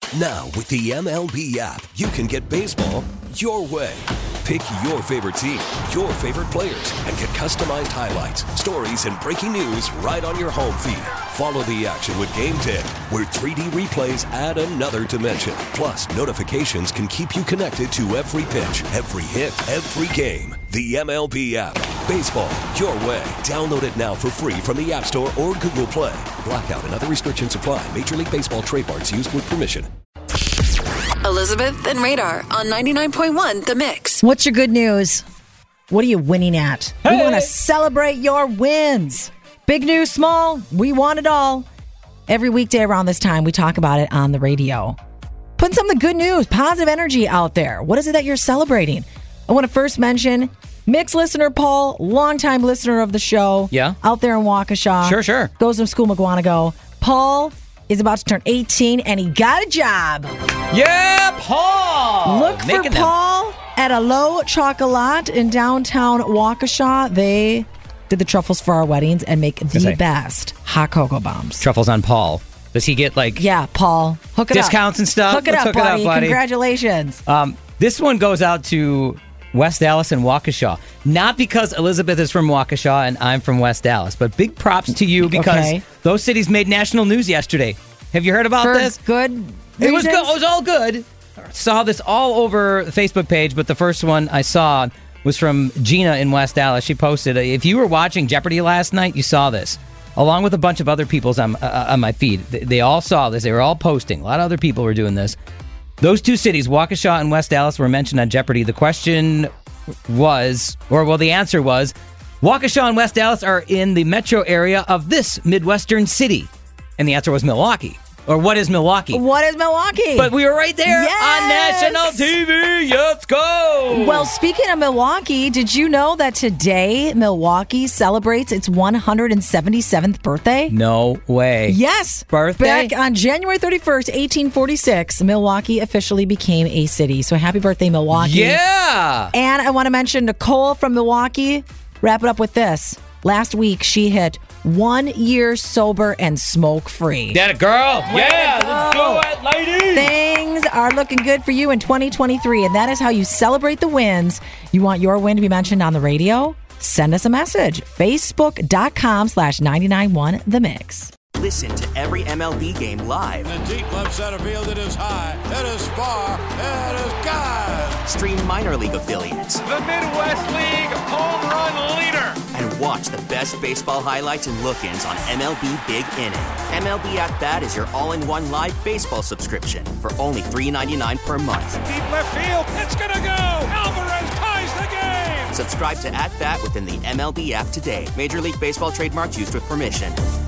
Now, with the MLB app, you can get baseball your way. Pick your favorite team, your favorite players, and get customized highlights, stories, and breaking news right on your home feed. Follow the action with Game 10, where 3D replays add another dimension. Plus, notifications can keep you connected to every pitch, every hit, every game. The MLB app. Baseball your way. Download it now for free from the App Store or Google Play. Blackout and other restrictions apply. Major League Baseball trademarks used with permission. Elizabeth and Radar on 99.1 The Mix. What's your good news? What are you winning at? Hey! We want to celebrate your wins. Big news, small, we want it all. Every weekday around this time, we talk about it on the radio. Putting some of the good news, positive energy out there. What is it that you're celebrating? I want to first mention Mix listener Paul, longtime listener of the show. Yeah. Out there in Waukesha. Sure. Goes to school, McGuanago. Paul is about to turn 18 and he got a job. Yeah, Paul! Look for Paul at a Low Chocolat in downtown Waukesha. They did the truffles for our weddings and make the best hot cocoa bombs. Truffles on Paul. Does he get Yeah, Paul. Hook it discounts up. and stuff? Hook it up, buddy. Congratulations. This one goes out to West Dallas and Waukesha. Not because Elizabeth is from Waukesha and I'm from West Dallas, but big props to you because those cities made national news yesterday. Have you heard about this? Good It was reasons? good. It was all good. Saw this all over the Facebook page, but the first one I saw was from Gina in West Dallas. She posted, if you were watching Jeopardy last night, you saw this, along with a bunch of other people's on my feed. They all saw this. They were all posting. A lot of other people were doing this. Those two cities, Waukesha and West Dallas, were mentioned on Jeopardy. The question was, the answer was, Waukesha and West Dallas are in the metro area of this Midwestern city. And the answer was Milwaukee. Or what is Milwaukee? What is Milwaukee? But we were right there on national TV. Let's go. Well, speaking of Milwaukee, did you know that today Milwaukee celebrates its 177th birthday? No way. Yes. Birthday? Back on January 31st, 1846, Milwaukee officially became a city. So happy birthday, Milwaukee. Yeah. And I want to mention Nicole from Milwaukee. Wrap it up with this. Last week, she hit 1 year sober and smoke-free. That a girl. Yeah, let's do it, ladies. Things are looking good for you in 2023, and that is how you celebrate the wins. You want your win to be mentioned on the radio? Send us a message. Facebook.com/991TheMix. Listen to every MLB game live. In the deep left center field, it is high, it is far, it is God. Stream minor league affiliates. The Midwest League home run leader. And watch the best baseball highlights and look-ins on MLB Big Inning. MLB At Bat is your all-in-one live baseball subscription for only $3.99 per month. Deep left field, it's gonna go. Alvarez ties the game. Subscribe to At Bat within the MLB app today. Major League Baseball trademarks used with permission.